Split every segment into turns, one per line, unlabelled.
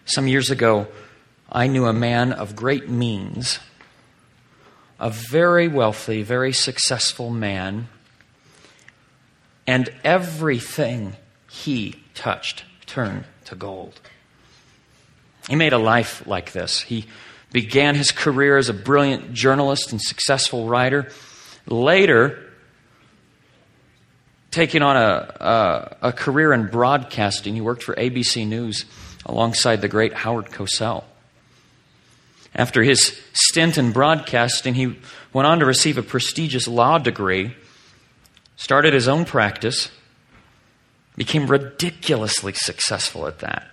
Some years ago, I knew a man of great means, a very wealthy, very successful man, and everything he touched turned to gold. He made a life like this. He began his career as a brilliant journalist and successful writer. Later, taking on a career in broadcasting, he worked for ABC News alongside the great Howard Cosell. After his stint in broadcasting, he went on to receive a prestigious law degree, started his own practice, became ridiculously successful at that.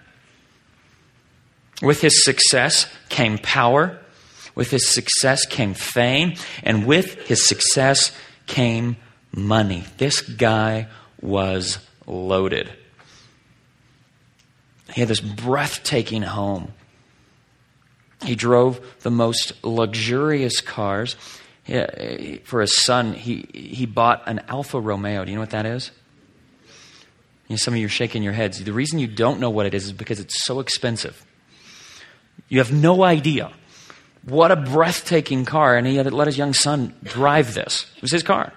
With his success came power, with his success came fame, and with his success came money. This guy was loaded. He had this breathtaking home. He drove the most luxurious cars. For his son, he bought an Alfa Romeo. Do you know what that is? Some of you are shaking your heads. The reason you don't know what it is because it's so expensive. You have no idea. What a breathtaking car. And he had to let his young son drive this. It was his car.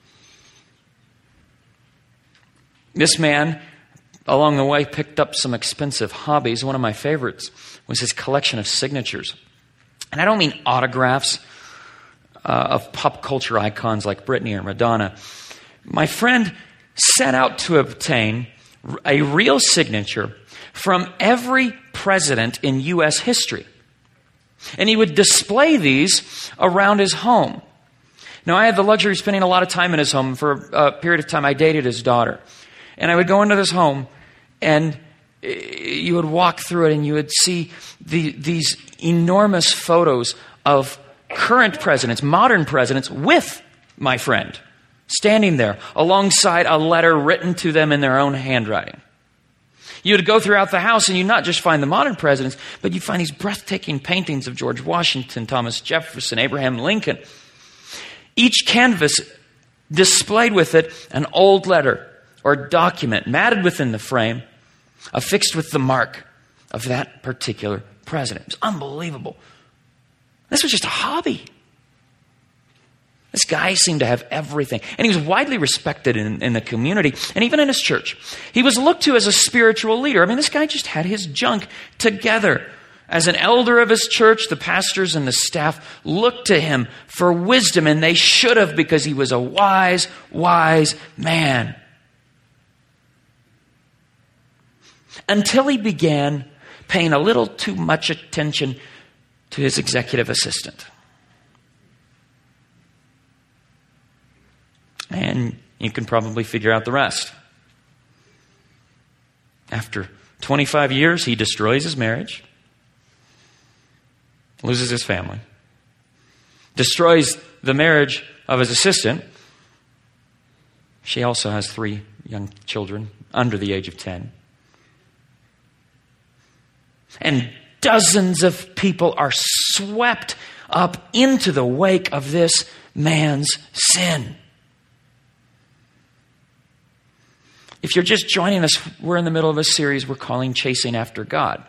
This man, along the way, picked up some expensive hobbies. One of my favorites was his collection of signatures. And I don't mean autographs of pop culture icons like Britney or Madonna. My friend set out to obtain a real signature from every president in U.S. history. And he would display these around his home. Now, I had the luxury of spending a lot of time in his home. For a period of time, I dated his daughter. And I would go into this home, and you would walk through it, and you would see these enormous photos of current presidents, modern presidents, with my friend, standing there alongside a letter written to them in their own handwriting. You would go throughout the house and you'd not just find the modern presidents, but you'd find these breathtaking paintings of George Washington, Thomas Jefferson, Abraham Lincoln. Each canvas displayed with it an old letter or document matted within the frame, affixed with the mark of that particular president. It was unbelievable. This was just a hobby. This guy seemed to have everything. And he was widely respected in the community and even in his church. He was looked to as a spiritual leader. I mean, this guy just had his junk together. As an elder of his church, the pastors and the staff looked to him for wisdom, and they should have, because he was a wise, wise man. Until he began paying a little too much attention to his executive assistant. And you can probably figure out the rest. After 25 years, he destroys his marriage, loses his family, destroys the marriage of his assistant. She also has 3 young children under the age of 10. And dozens of people are swept up into the wake of this man's sin. If you're just joining us, we're in the middle of a series we're calling Chasing After God,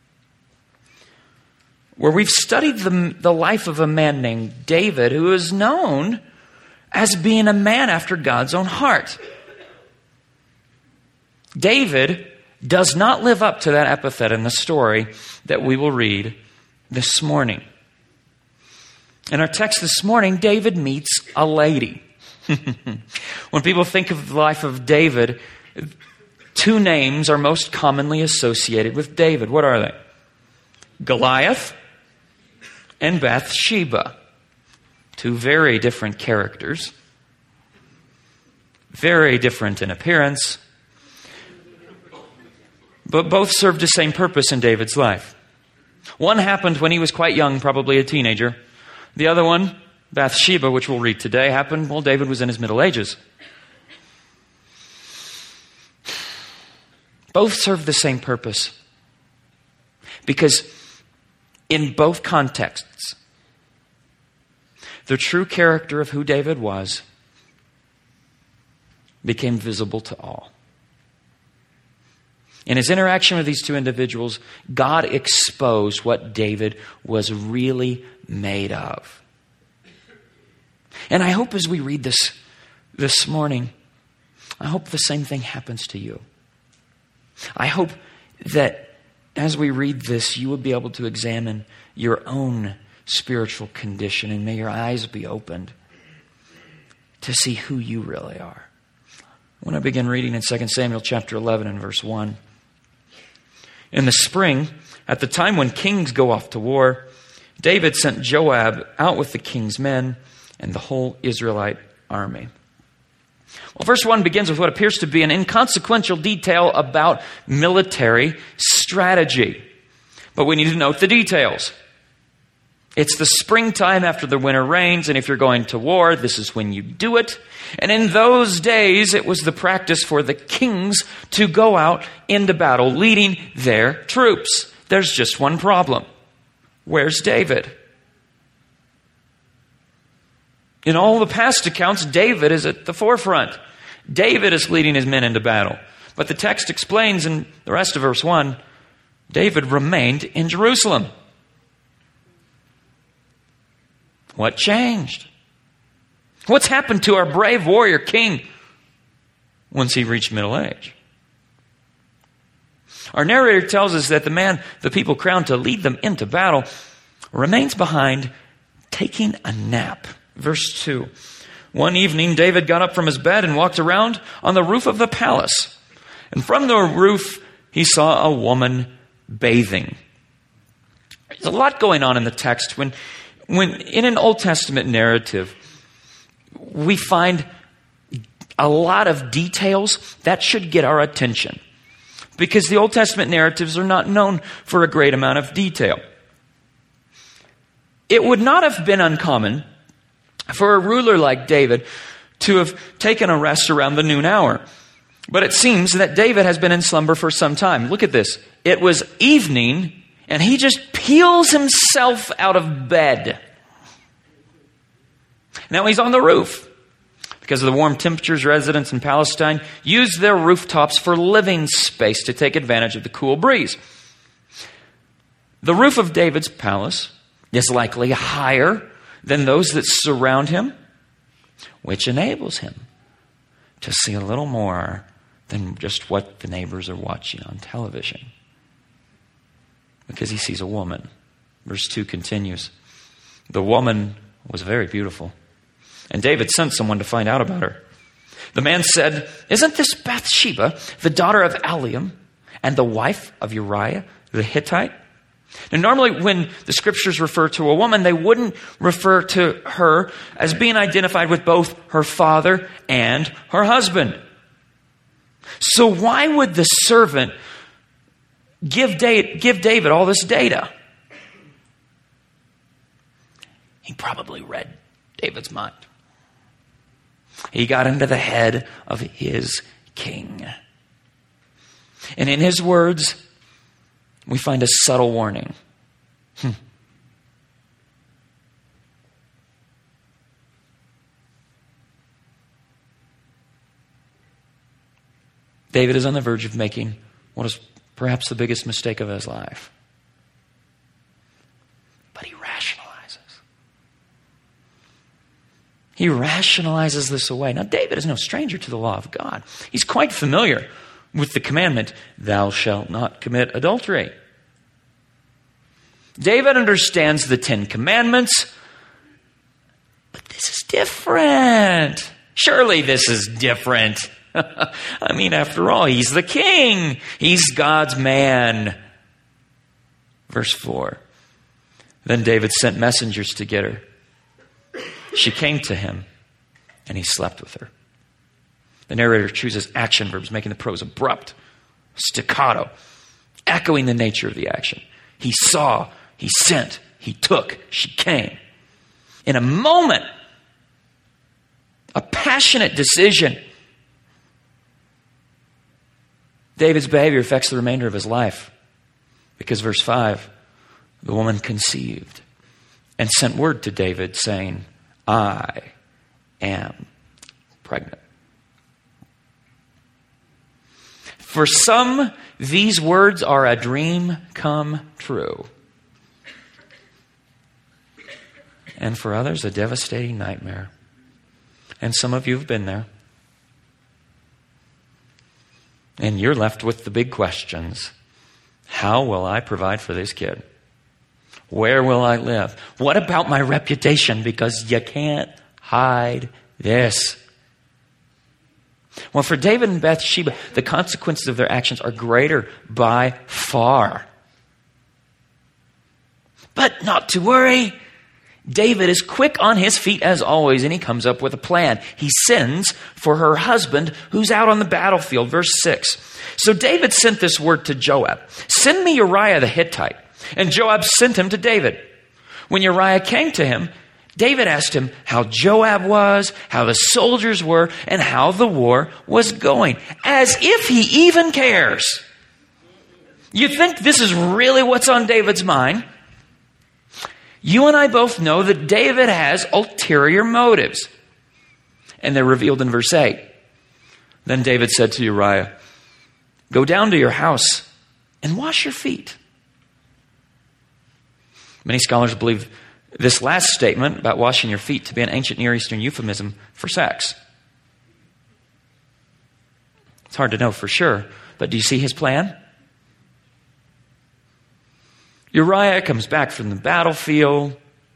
where we've studied the life of a man named David, who is known as being a man after God's own heart. David does not live up to that epithet in the story that we will read this morning. In our text this morning, David meets a lady. When people think of the life of David, 2 names are most commonly associated with David. What are they? Goliath and Bathsheba. 2 very different characters. Very different in appearance. But both served the same purpose in David's life. One happened when he was quite young, probably a teenager. The other one, Bathsheba, which we'll read today, happened while David was in his middle ages. Both serve the same purpose. Because in both contexts, the true character of who David was became visible to all. In his interaction with these two individuals, God exposed what David was really made of. And I hope as we read this morning, I hope the same thing happens to you. I hope that as we read this, you will be able to examine your own spiritual condition, and may your eyes be opened to see who you really are. I want to begin reading in 2 Samuel chapter 11 and verse 1. In the spring, at the time when kings go off to war, David sent Joab out with the king's men and the whole Israelite army. Well, verse 1 begins with what appears to be an inconsequential detail about military strategy. But we need to note the details. It's the springtime after the winter rains, and if you're going to war, this is when you do it. And in those days, it was the practice for the kings to go out into battle, leading their troops. There's just one problem. Where's David? In all the past accounts, David is at the forefront. David is leading his men into battle. But the text explains in the rest of verse 1, David remained in Jerusalem. What changed? What's happened to our brave warrior king once he reached middle age? Our narrator tells us that the man the people crowned to lead them into battle remains behind taking a nap. Verse 2. One evening, David got up from his bed and walked around on the roof of the palace. And from the roof, he saw a woman bathing. There's a lot going on in the text. When in an Old Testament narrative, we find a lot of details that should get our attention, because the Old Testament narratives are not known for a great amount of detail. It would not have been uncommon for a ruler like David to have taken a rest around the noon hour. But it seems that David has been in slumber for some time. Look at this. It was evening, and he just peels himself out of bed. Now he's on the roof. Because of the warm temperatures, residents in Palestine used their rooftops for living space to take advantage of the cool breeze. The roof of David's palace is likely higher than those that surround him, which enables him to see a little more than just what the neighbors are watching on television. Because he sees a woman. Verse 2 continues. The woman was very beautiful, and David sent someone to find out about her. The man said, "Isn't this Bathsheba, the daughter of Eliam, and the wife of Uriah the Hittite?" Now, normally when the scriptures refer to a woman, they wouldn't refer to her as being identified with both her father and her husband. So why would the servant give David all this data? He probably read David's mind. He got into the head of his king. And in his words, we find a subtle warning. David is on the verge of making what is perhaps the biggest mistake of his life. But he rationalizes. He rationalizes this away. Now, David is no stranger to the law of God. He's quite familiar with the commandment, "Thou shalt not commit adultery." David understands the 10 Commandments, but this is different. Surely this is different. I mean, after all, he's the king. He's God's man. Verse 4. Then David sent messengers to get her. She came to him, and he slept with her. The narrator chooses action verbs, making the prose abrupt, staccato, echoing the nature of the action. He saw, he sent, he took, she came. In a moment, a passionate decision. David's behavior affects the remainder of his life. Because verse 5, the woman conceived and sent word to David saying, "I am pregnant." For some, these words are a dream come true. And for others, a devastating nightmare. And some of you have been there. And you're left with the big questions. How will I provide for this kid? Where will I live? What about my reputation? Because you can't hide this. Well, for David and Bathsheba, the consequences of their actions are greater by far. But not to worry. David is quick on his feet as always, and he comes up with a plan. He sends for her husband who's out on the battlefield. Verse 6. So David sent this word to Joab. Send me Uriah the Hittite. And Joab sent him to David. When Uriah came to him, David asked him how Joab was, how the soldiers were, and how the war was going. As if he even cares. You think this is really what's on David's mind? You and I both know that David has ulterior motives. And they're revealed in verse 8. Then David said to Uriah, go down to your house and wash your feet. Many scholars believe this last statement about washing your feet to be an ancient Near Eastern euphemism for sex. It's hard to know for sure, but do you see his plan? Uriah comes back from the battlefield,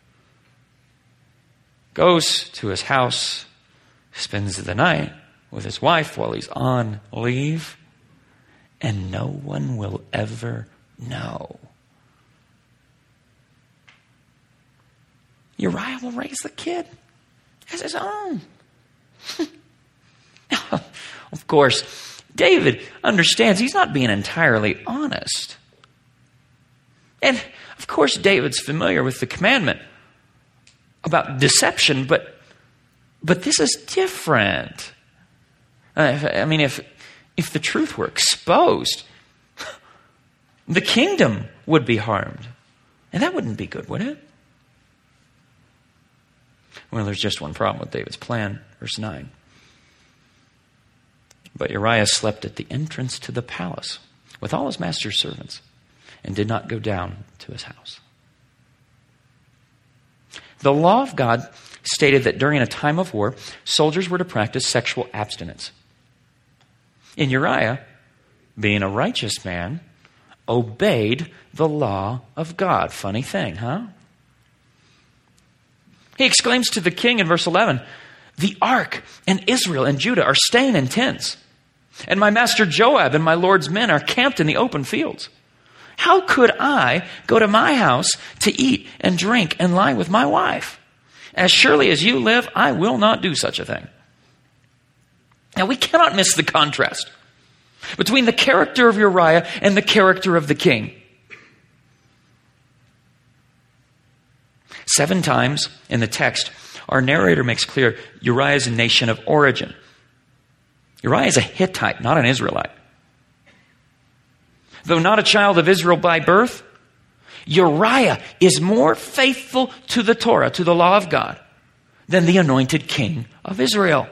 goes to his house, spends the night with his wife while he's on leave, and no one will ever know. Uriah will raise the kid as his own. Of course, David understands he's not being entirely honest. And, of course, David's familiar with the commandment about deception, but this is different. If the truth were exposed, the kingdom would be harmed. And that wouldn't be good, would it? Well, there's just one problem with David's plan. Verse 9. But Uriah slept at the entrance to the palace with all his master's servants, and did not go down to his house. The law of God stated that during a time of war, soldiers were to practice sexual abstinence. And Uriah, being a righteous man, obeyed the law of God. Funny thing, huh? He exclaims to the king in verse 11, the ark and Israel and Judah are staying in tents, and my master Joab and my Lord's men are camped in the open fields. How could I go to my house to eat and drink and lie with my wife? As surely as you live, I will not do such a thing. Now, we cannot miss the contrast between the character of Uriah and the character of the king. 7 times in the text, our narrator makes clear Uriah's nation of origin. Uriah is a Hittite, not an Israelite. Though not a child of Israel by birth, Uriah is more faithful to the Torah, to the law of God, than the anointed king of Israel.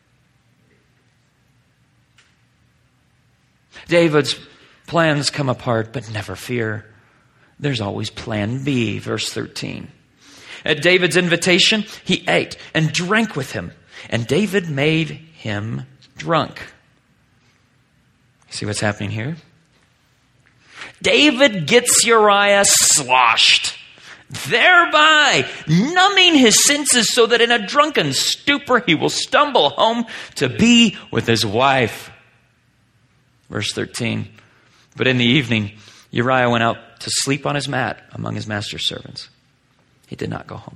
David's plans come apart, but never fear. There's always plan B, verse 13. At David's invitation, he ate and drank with him, and David made him drunk. See what's happening here? David gets Uriah sloshed, thereby numbing his senses so that in a drunken stupor he will stumble home to be with his wife. Verse 13. But in the evening, Uriah went out to sleep on his mat among his master's servants. He did not go home.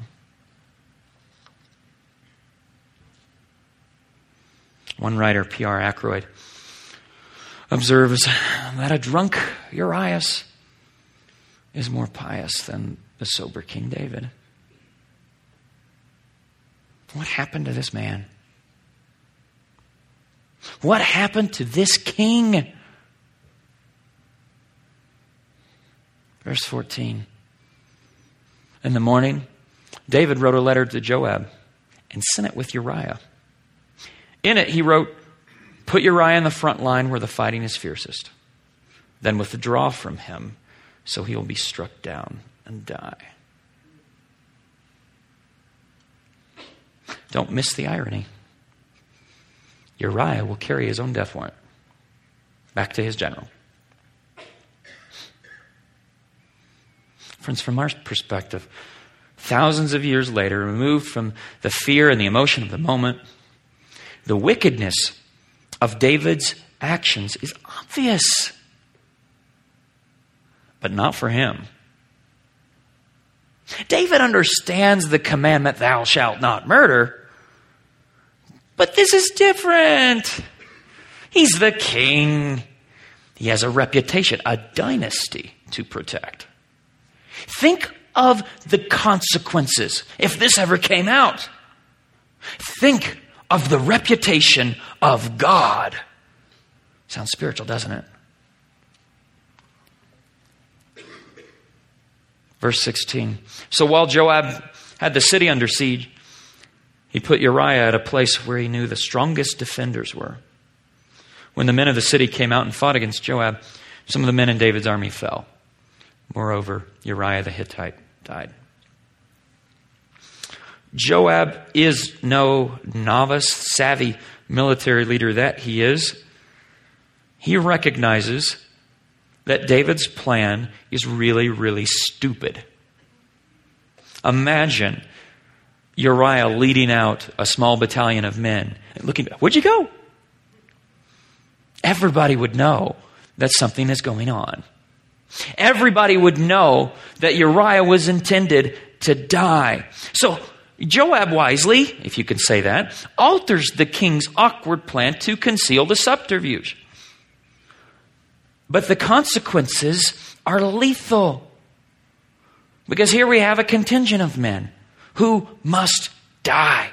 One writer, P.R. Ackroyd, observes that a drunk Uriah is more pious than the sober King David. What happened to this man? What happened to this king? Verse 14. In the morning, David wrote a letter to Joab and sent it with Uriah. In it, he wrote, Put Uriah in the front line where the fighting is fiercest. Then withdraw from him so he will be struck down and die. Don't miss the irony. Uriah will carry his own death warrant back to his general. Friends, from our perspective, thousands of years later, removed from the fear and the emotion of the moment, the wickedness of David's actions is obvious. But not for him. David understands the commandment, thou shalt not murder. But this is different. He's the king. He has a reputation, a dynasty to protect. Think of the consequences if this ever came out. Think of the reputation of God. Sounds spiritual, doesn't it? Verse 16. So while Joab had the city under siege, he put Uriah at a place where he knew the strongest defenders were. When the men of the city came out and fought against Joab, some of the men in David's army fell. Moreover, Uriah the Hittite died. Joab is no novice, savvy military leader that he is. He recognizes that David's plan is really, really stupid. Imagine Uriah leading out a small battalion of men and looking, where'd you go? Everybody would know that something is going on. Everybody would know that Uriah was intended to die. So Joab wisely, if you can say that, alters the king's awkward plan to conceal the subterfuge. But the consequences are lethal. Because here we have a contingent of men who must die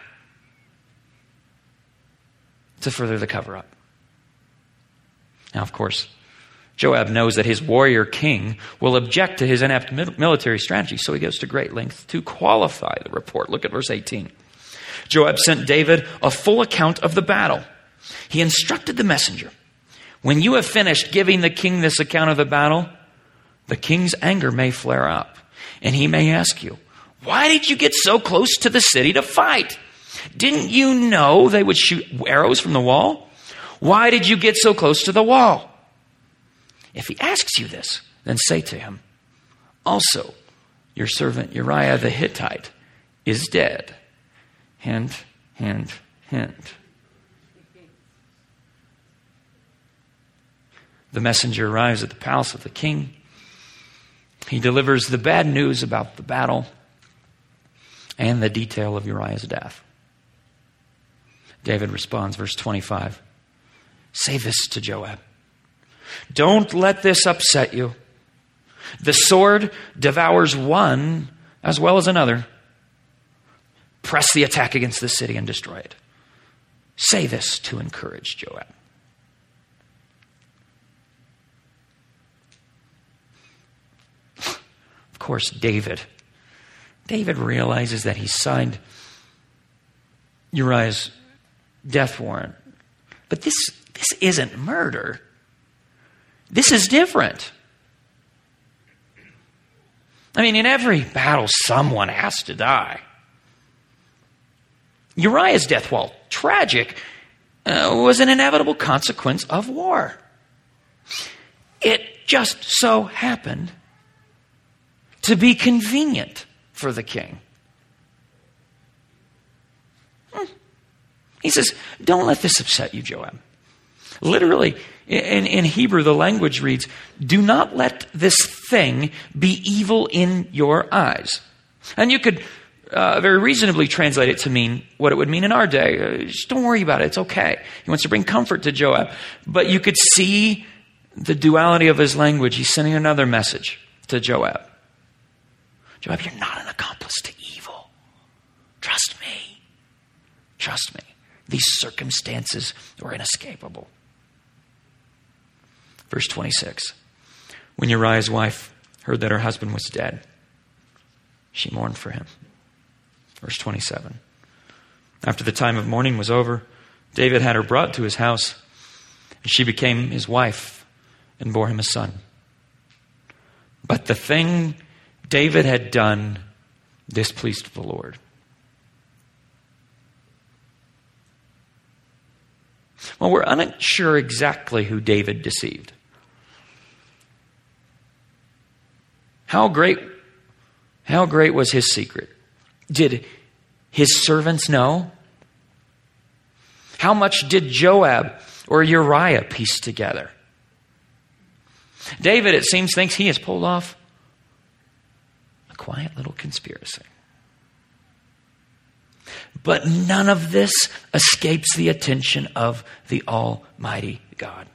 to further the cover-up. Now, of course, Joab knows that his warrior king will object to his inept military strategy, so he goes to great length to qualify the report. Look at verse 18. Joab sent David a full account of the battle. He instructed the messenger, when you have finished giving the king this account of the battle, the king's anger may flare up, and he may ask you, why did you get so close to the city to fight? Didn't you know they would shoot arrows from the wall? Why did you get so close to the wall? If he asks you this, then say to him, also, your servant Uriah the Hittite is dead. Hint, hint, hint. The messenger arrives at the palace of the king. He delivers the bad news about the battle and the detail of Uriah's death. David responds, verse 25. Say this to Joab. Don't let this upset you. The sword devours one as well as another. Press the attack against the city and destroy it. Say this to encourage Joab. Of course, David realizes that he signed Uriah's death warrant. But this isn't murder. This is different. I mean, in every battle, someone has to die. Uriah's death, while tragic, was an inevitable consequence of war. It just so happened to be convenient for the king. He says, don't let this upset you, Joab. Literally, in Hebrew, the language reads, do not let this thing be evil in your eyes. And you could very reasonably translate it to mean what it would mean in our day. Just don't worry about it. It's okay. He wants to bring comfort to Joab. But you could see the duality of his language. He's sending another message to Joab. Joab, you're not an accomplice to evil. Trust me. Trust me. These circumstances were inescapable. Verse 26. When Uriah's wife heard that her husband was dead, she mourned for him. Verse 27. After the time of mourning was over, David had her brought to his house, She became his wife and bore him a son. But the thing David had done displeased the Lord. Well, we're unsure exactly who David deceived. How great was his secret? Did his servants know? How much did Joab or Uriah piece together? David, it seems, thinks he has pulled off a quiet little conspiracy. But none of this escapes the attention of the Almighty God.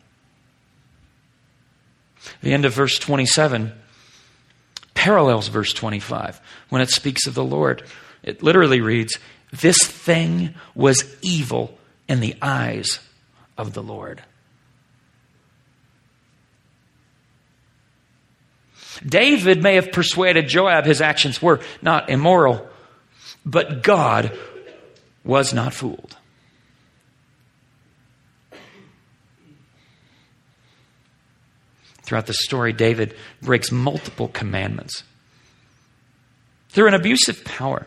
The end of verse 27 parallels verse 25 when it speaks of the Lord. It literally reads, "This thing was evil in the eyes of the Lord." David may have persuaded Joab his actions were not immoral, but God was not fooled. Throughout the story, David breaks multiple commandments through an abusive power.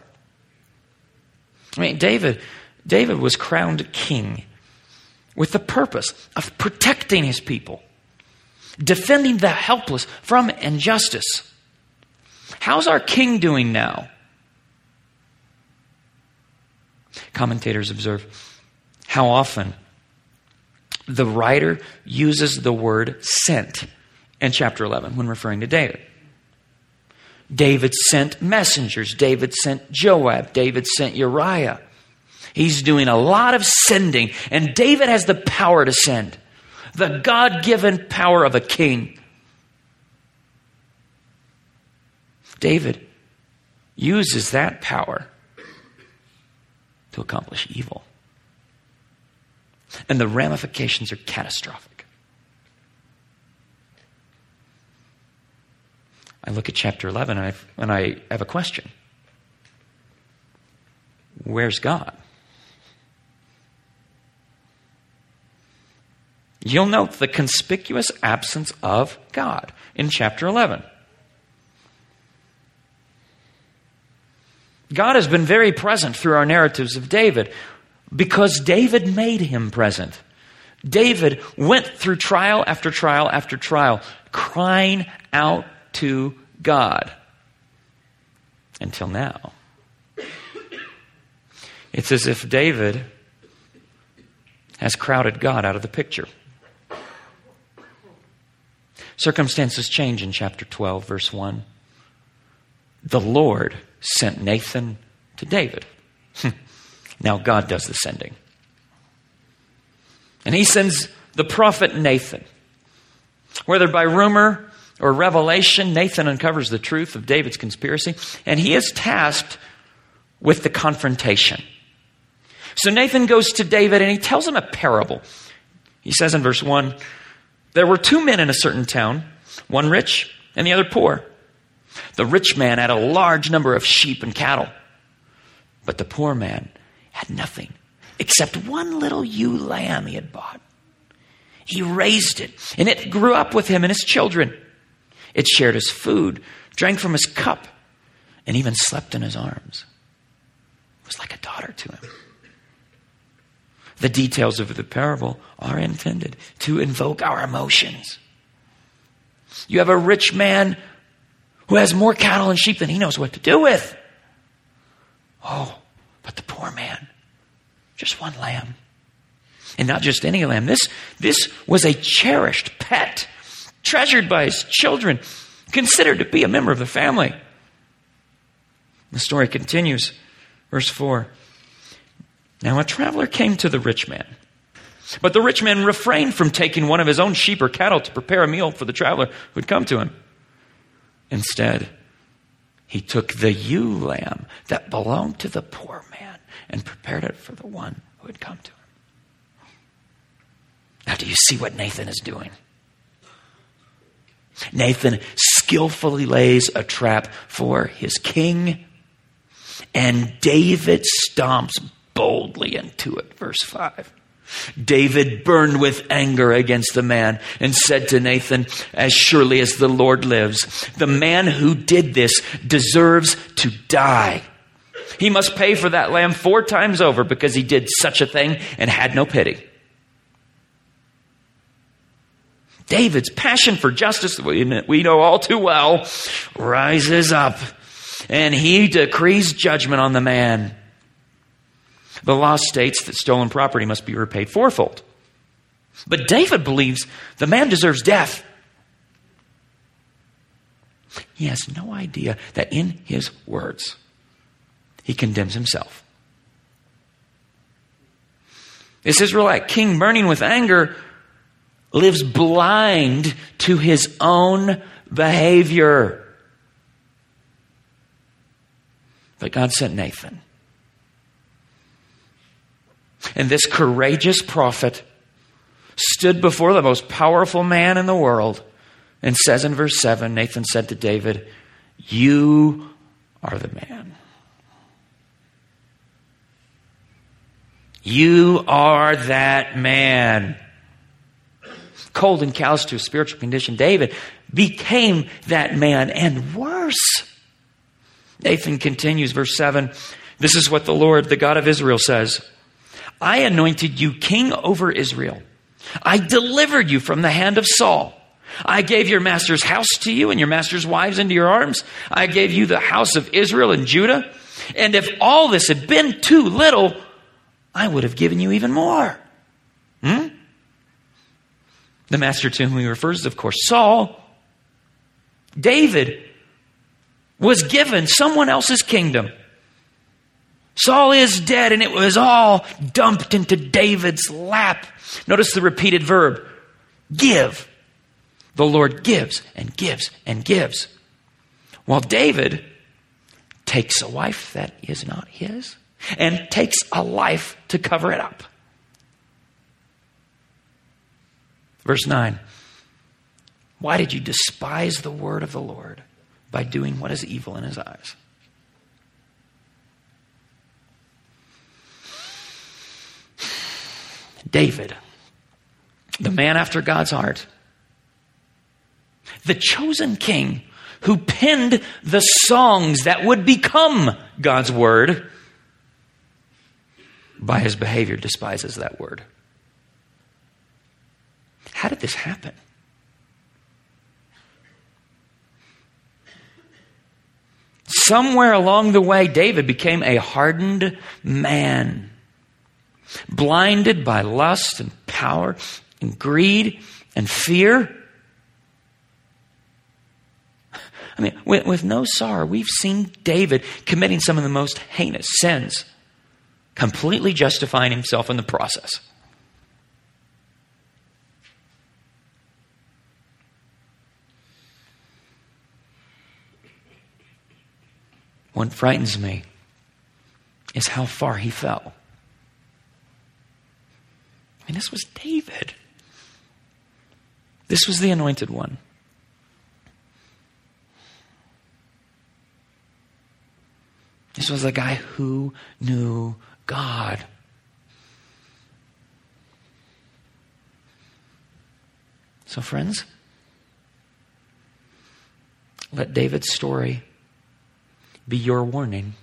I mean, David was crowned king with the purpose of protecting his people, defending the helpless from injustice. How's our king doing now? Commentators observe how often the writer uses the word sent in chapter 11 when referring to David. David sent messengers. David sent Joab. David sent Uriah. He's doing a lot of sending, and David has the power to send. The God-given power of a king. David uses that power to accomplish evil. And the ramifications are catastrophic. I look at chapter 11 and I have a question. Where's God? You'll note the conspicuous absence of God in chapter 11. God has been very present through our narratives of David because David made him present. David went through trial after trial after trial, crying out to God. Until now. It's as if David has crowded God out of the picture. Circumstances change in chapter 12, verse 1. The Lord sent Nathan to David. Now God does the sending. And he sends the prophet Nathan. Whether by rumor or revelation, Nathan uncovers the truth of David's conspiracy, and he is tasked with the confrontation. So Nathan goes to David and he tells him a parable. He says in verse 1, "There were two men in a certain town, one rich and the other poor. The rich man had a large number of sheep and cattle, but the poor man had nothing except one little ewe lamb he had bought. He raised it, and it grew up with him and his children. It shared his food, drank from his cup, and even slept in his arms. It was like a daughter to him." The details of the parable are intended to invoke our emotions. You have a rich man who has more cattle and sheep than he knows what to do with. Oh, but the poor man, just one lamb. And not just any lamb. This was a cherished pet, treasured by his children, considered to be a member of the family. The story continues. Verse 4. "Now a traveler came to the rich man. But the rich man refrained from taking one of his own sheep or cattle to prepare a meal for the traveler who had come to him. Instead, he took the ewe lamb that belonged to the poor man and prepared it for the one who had come to him." Now, do you see what Nathan is doing? Nathan skillfully lays a trap for his king, and David stomps boldly into it. Verse 5. David burned with anger against the man and said to Nathan, as surely as the Lord lives, the man who did this deserves to die. He must pay for that lamb 4 times over because he did such a thing and had no pity. David's passion for justice, we know all too well, rises up, and he decrees judgment on the man. The law states that stolen property must be repaid 4-fold. But David believes the man deserves death. He has no idea that in his words, he condemns himself. This Israelite king, burning with anger, lives blind to his own behavior. But God sent Nathan. And this courageous prophet stood before the most powerful man in the world and says in verse 7, Nathan said to David, "You are the man. You are that man." Cold and callous to his spiritual condition, David became that man and worse. Nathan continues, verse 7, this is what the Lord, the God of Israel, says. I anointed you king over Israel. I delivered you from the hand of Saul. I gave your master's house to you and your master's wives into your arms. I gave you the house of Israel and Judah. And if all this had been too little, I would have given you even more. The master to whom he refers is, of course, Saul. David was given someone else's kingdom. Saul is dead, and it was all dumped into David's lap. Notice the repeated verb, give. The Lord gives and gives and gives. While David takes a wife that is not his and takes a life to cover it up. Verse 9. Why did you despise the word of the Lord by doing what is evil in his eyes? David, the man after God's heart, the chosen king who penned the songs that would become God's word, by his behavior despises that word. How did this happen? Somewhere along the way, David became a hardened man, blinded by lust and power and greed and fear. I mean, with no sorrow, we've seen David committing some of the most heinous sins, completely justifying himself in the process. What frightens me is how far he fell. I mean, this was David. This was the anointed one. This was the guy who knew God. So, friends, let David's story be your warning,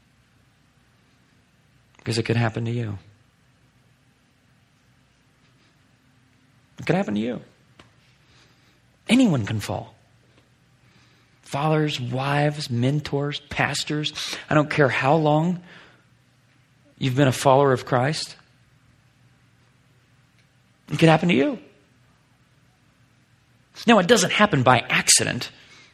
because it could happen to you. It could happen to you. Anyone can fall. Fathers, wives, mentors, pastors. I don't care how long you've been a follower of Christ. It could happen to you. Now, it doesn't happen by accident.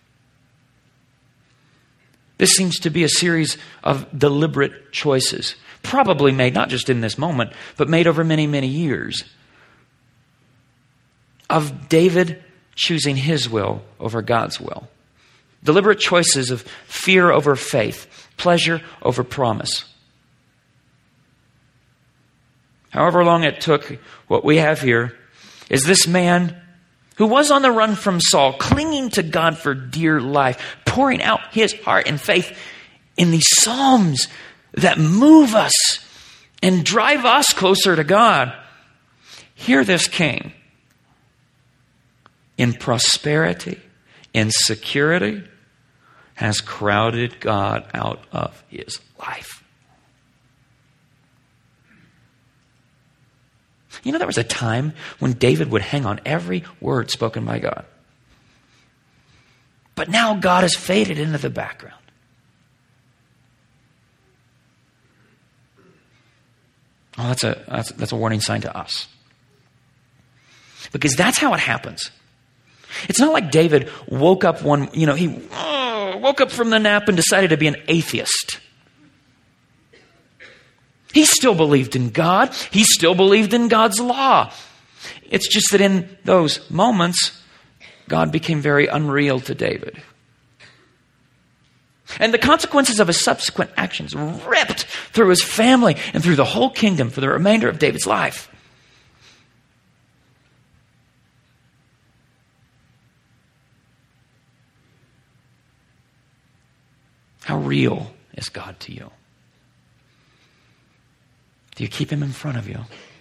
This seems to be a series of deliberate choices, probably made not just in this moment, but made over many, many years, of David choosing his will over God's will. Deliberate choices of fear over faith, pleasure over promise. However long it took, what we have here is this man who was on the run from Saul, clinging to God for dear life, pouring out his heart and faith in these psalms that move us and drive us closer to God. Here this king, in prosperity, in security, has crowded God out of his life. You know, there was a time when David would hang on every word spoken by God. But now God has faded into the background. Oh, that's a warning sign to us. Because that's how it happens. It's not like David woke up woke up from the nap and decided to be an atheist. He still believed in God. He still believed in God's law. It's just that in those moments, God became very unreal to David. And the consequences of his subsequent actions ripped through his family and through the whole kingdom for the remainder of David's life. How real is God to you? Do you keep him in front of you?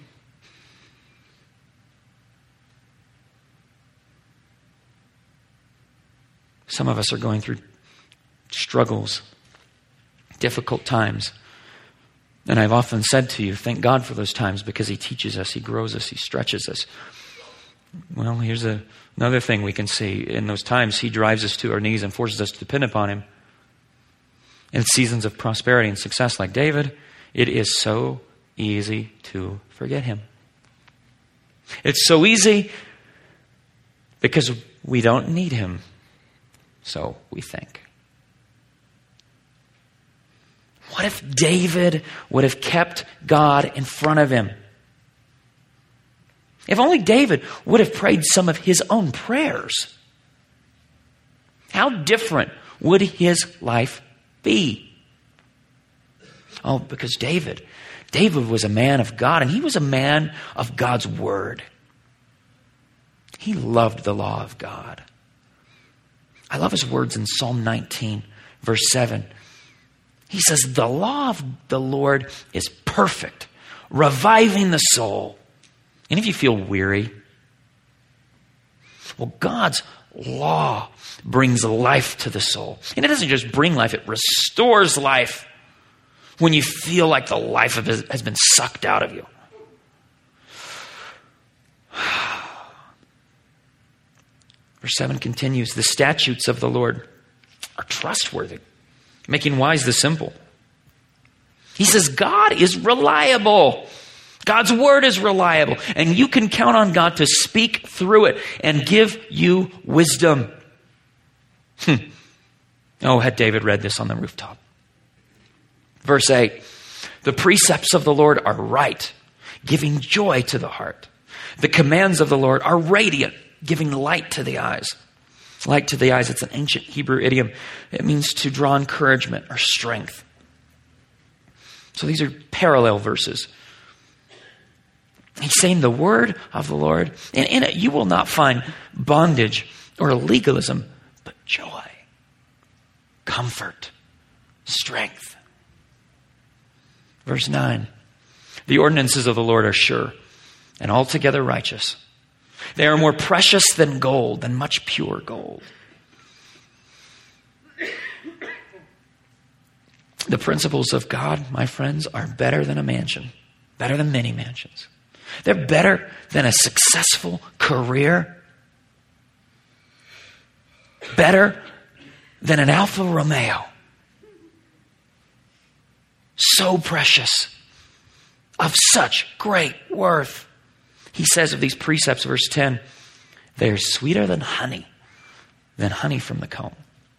Some of us are going through struggles, difficult times. And I've often said to you, thank God for those times because he teaches us, he grows us, he stretches us. Well, here's another thing we can see. In those times, he drives us to our knees and forces us to depend upon him. In seasons of prosperity and success like David, it is so easy to forget him. It's so easy because we don't need him, so we think. What if David would have kept God in front of him? If only David would have prayed some of his own prayers. How different would his life be? Oh, because David was a man of God, and he was a man of God's word. He loved the law of God. I love his words in Psalm 19, verse 7. He says, the law of the Lord is perfect, reviving the soul. Any of you feel weary? Well, God's law brings life to the soul. And it doesn't just bring life, it restores life when you feel like the life of it has been sucked out of you. Verse 7 continues, the statutes of the Lord are trustworthy, making wise the simple. He says God is reliable. God's word is reliable. And you can count on God to speak through it and give you wisdom. Oh, had David read this on the rooftop. Verse 8, the precepts of the Lord are right, giving joy to the heart. The commands of the Lord are radiant, giving light to the eyes. Light to the eyes, it's an ancient Hebrew idiom. It means to draw encouragement or strength. So these are parallel verses. He's saying the word of the Lord, and in it you will not find bondage or legalism, but joy, comfort, strength. Verse 9, the ordinances of the Lord are sure and altogether righteous. They are more precious than gold, than much pure gold. The principles of God, my friends, are better than a mansion, better than many mansions. They're better than a successful career, better than an Alfa Romeo. So precious, of such great worth. He says of these precepts, verse 10, they are sweeter than honey from the comb.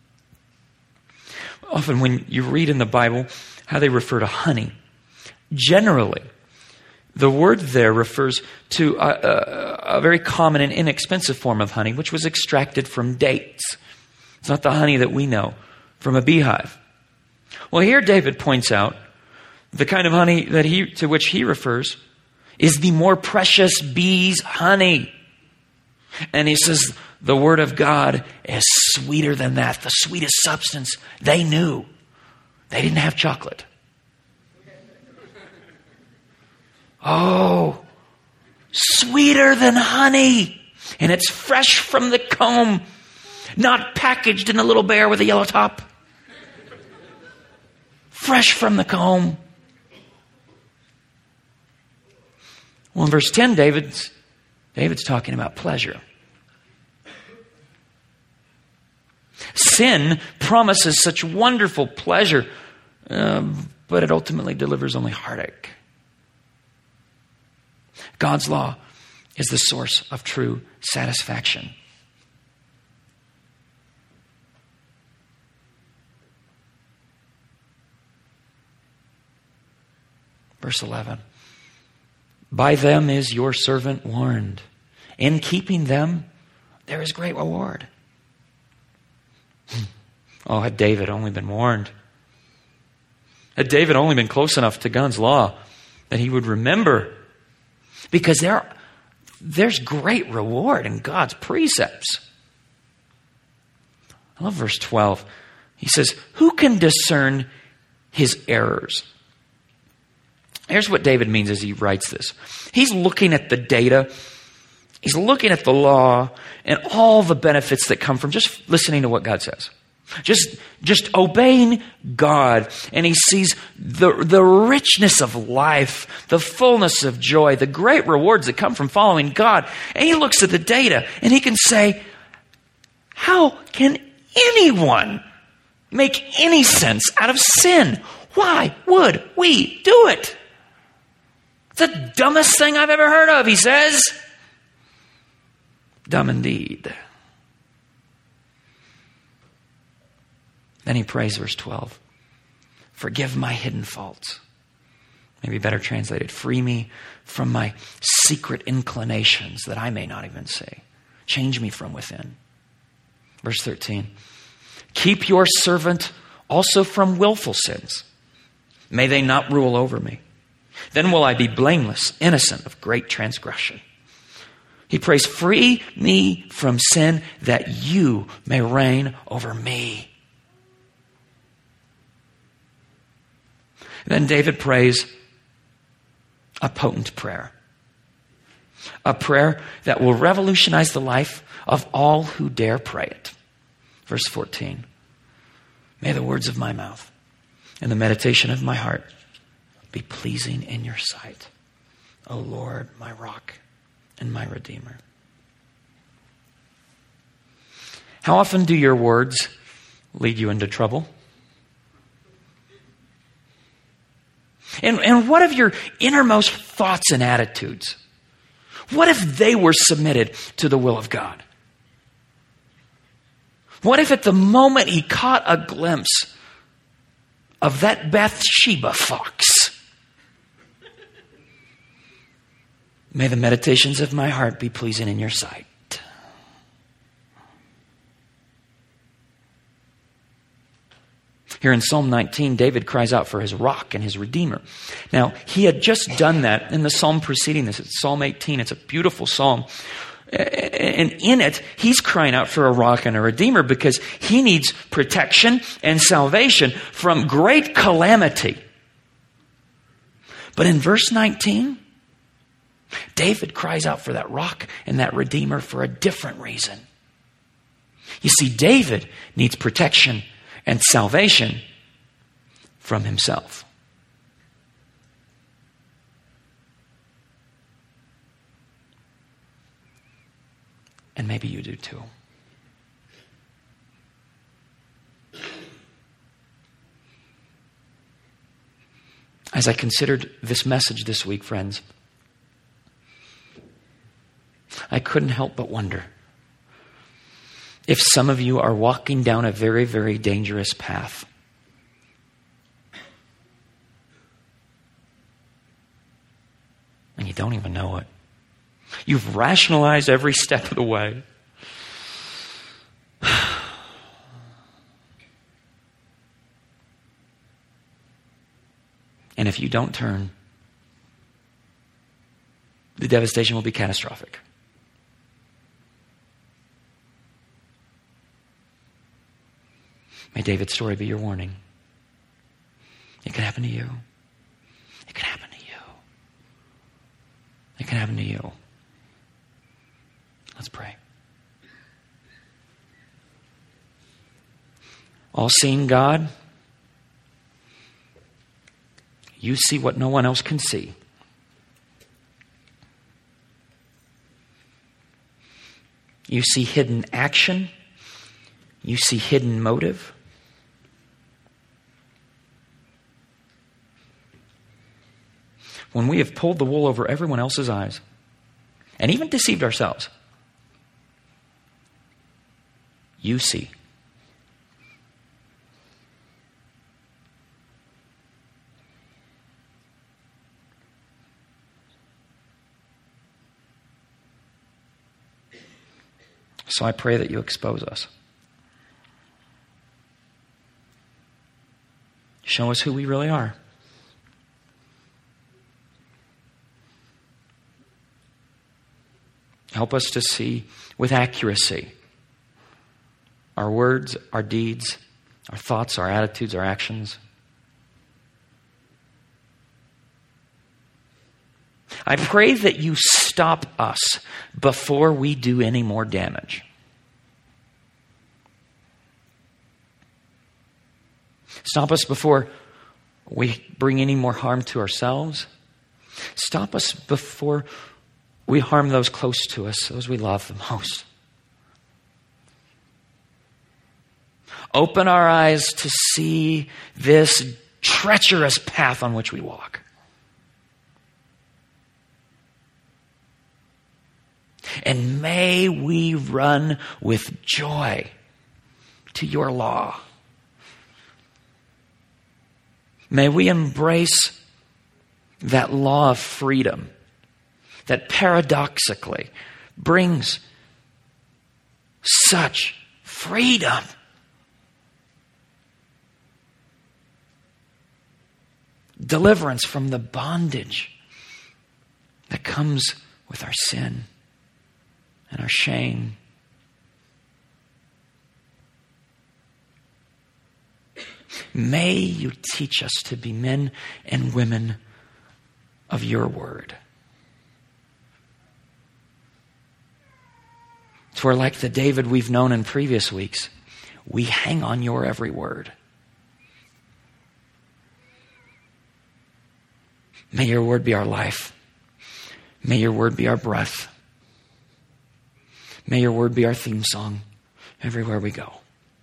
Often when you read in the Bible how they refer to honey, generally, the word there refers to a very common and inexpensive form of honey, which was extracted from dates. It's not the honey that we know from a beehive. Well, here David points out the kind of honey to which he refers is the more precious bee's honey. And he says the word of God is sweeter than that, the sweetest substance. They knew. They didn't have chocolate. Oh, sweeter than honey, and it's fresh from the comb, not packaged in a little bear with a yellow top. Fresh from the comb. Well, in verse 10, David's talking about pleasure. Sin promises such wonderful pleasure, but it ultimately delivers only heartache. God's law is the source of true satisfaction. Verse 11. By them is your servant warned. In keeping them, there is great reward. Oh, had David only been warned. Had David only been close enough to God's law that he would remember. Because there's great reward in God's precepts. I love verse 12. He says, who can discern his errors? Here's what David means as he writes this. He's looking at the data. He's looking at the law and all the benefits that come from just listening to what God says. Just obeying God. And he sees the richness of life, the fullness of joy, the great rewards that come from following God. And he looks at the data and he can say, how can anyone make any sense out of sin? Why would we do it? It's the dumbest thing I've ever heard of, he says. Dumb indeed. Then he prays, verse 12. Forgive my hidden faults. Maybe better translated, free me from my secret inclinations that I may not even see. Change me from within. Verse 13. Keep your servant also from willful sins. May they not rule over me. Then will I be blameless, innocent of great transgression. He prays, free me from sin that you may reign over me. Then David prays a potent prayer. A prayer that will revolutionize the life of all who dare pray it. Verse 14. May the words of my mouth and the meditation of my heart be pleasing in your sight, O Lord, my rock and my redeemer. How often do your words lead you into trouble? And what of your innermost thoughts and attitudes? What if they were submitted to the will of God? What if at the moment he caught a glimpse of that Bathsheba fox? May the meditations of my heart be pleasing in your sight. Here in Psalm 19, David cries out for his rock and his redeemer. Now, he had just done that in the psalm preceding this. It's Psalm 18. It's a beautiful psalm. And in it, he's crying out for a rock and a redeemer because he needs protection and salvation from great calamity. But in verse 19, David cries out for that rock and that redeemer for a different reason. You see, David needs protection and salvation from himself. And maybe you do too. As I considered this message this week, friends, I couldn't help but wonder if some of you are walking down a very, very dangerous path. And you don't even know it. You've rationalized every step of the way. And if you don't turn, the devastation will be catastrophic. May David's story be your warning. It can happen to you. It can happen to you. It can happen to you. Let's pray. All-seeing God, you see what no one else can see. You see hidden action. You see hidden motive. When we have pulled the wool over everyone else's eyes and even deceived ourselves, you see. So I pray that you expose us. Show us who we really are. Help us to see with accuracy our words, our deeds, our thoughts, our attitudes, our actions. I pray that you stop us before we do any more damage. Stop us before we bring any more harm to ourselves. Stop us before we harm those close to us, those we love the most. Open our eyes to see this treacherous path on which we walk. And may we run with joy to your law. May we embrace that law of freedom that paradoxically brings such freedom. Deliverance from the bondage that comes with our sin and our shame. May you teach us to be men and women of your word. So we're like the David we've known in previous weeks. We hang on your every word. May your word be our life. May your word be our breath. May your word be our theme song everywhere we go.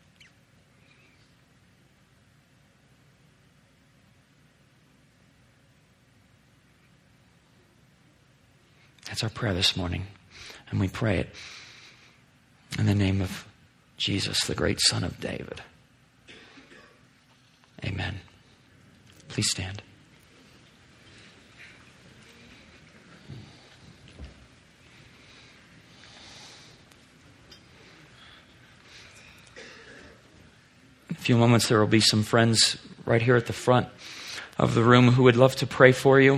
That's our prayer this morning. And we pray it in the name of Jesus, the great Son of David. Amen. Please stand. In a few moments, there will be some friends right here at the front of the room who would love to pray for you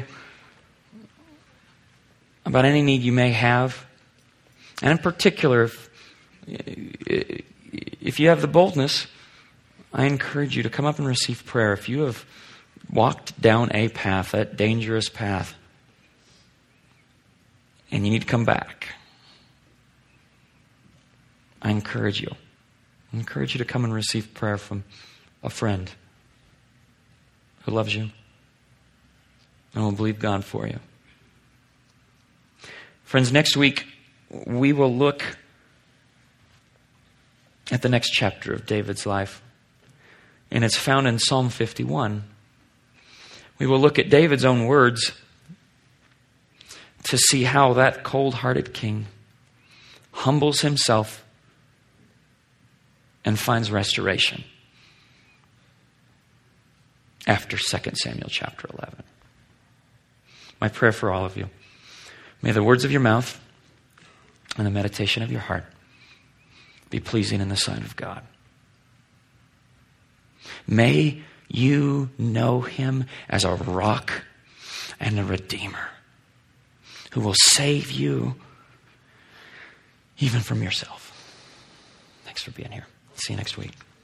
about any need you may have. And in particular, if you have the boldness, I encourage you to come up and receive prayer. If you have walked down a path, that dangerous path, and you need to come back, I encourage you to come and receive prayer from a friend who loves you and will believe God for you. Friends, next week we will look at the next chapter of David's life, and it's found in Psalm 51. We will look at David's own words to see how that cold-hearted king humbles himself and finds restoration after 2 Samuel chapter 11. My prayer for all of you: may the words of your mouth and the meditation of your heart be pleasing in the sight of God. May you know him as a rock and a redeemer who will save you even from yourself. Thanks for being here. See you next week.